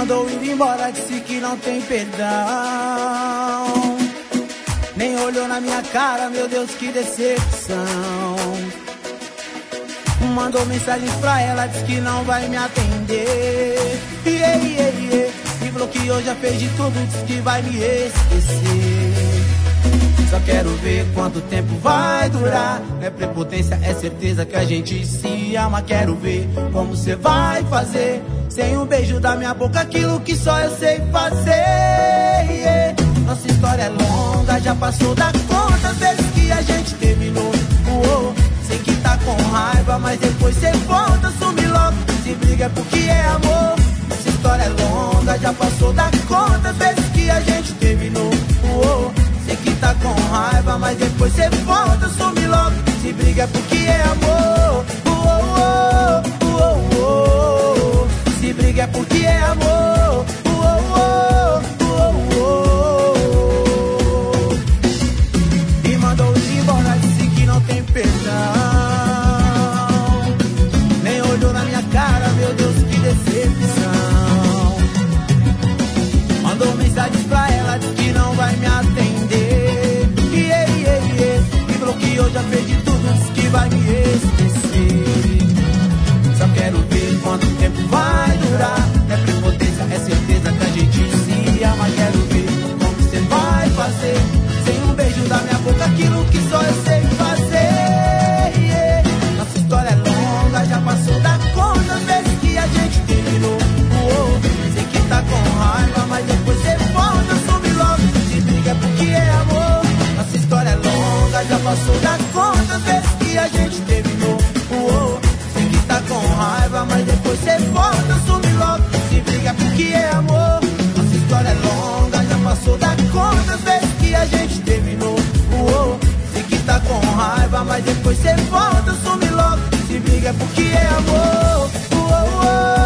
mandou ir embora, disse que não tem perdão. Nem olhou na minha cara, meu Deus, que decepção. Mandou mensagens pra ela, disse que não vai me atender. Me bloqueou, já fez de tudo, disse que vai me esquecer. Só quero ver quanto tempo vai durar. Não é prepotência, é certeza que a gente se ama. Quero ver como cê vai fazer sem um beijo da minha boca, aquilo que só eu sei fazer. Nossa história é longa, já passou da conta, as vezes que a gente terminou. Sei que tá com raiva, mas depois cê volta, some logo. Se briga é porque é amor. Nossa história é longa, já passou da conta, as vezes que a gente terminou. Sei que tá com raiva, mas depois cê volta, some logo. Se briga é porque é amor. Se briga é porque é amor. E mandou ir embora, disse que não tem perdão. Nem olhou na minha cara, meu Deus, que decepção. Mandou mensagens pra ela, disse que não vai me atender. Me bloqueou, já fez de tudo, disse que vai me esquecer. Só quero ver quanto tempo vai durar. É prepotência, é certeza que a gente se ama. Quero ver como você vai fazer sem um beijo da minha boca, aquilo que só eu sei fazer. Nossa história é longa, já passou da conta, as vezes que a gente terminou. Sei que tá com raiva, mas depois você volta, some logo. Se briga é porque é amor. Nossa história é longa, já passou da conta, as vezes que a gente terminou. Sei que tá com raiva, mas depois você volta, some logo. Se briga é porque é amor. Nossa história é longa, já passou da conta, as vezes que a gente terminou. Sei que tá com raiva, mas depois você volta, some logo. Se briga é porque é amor.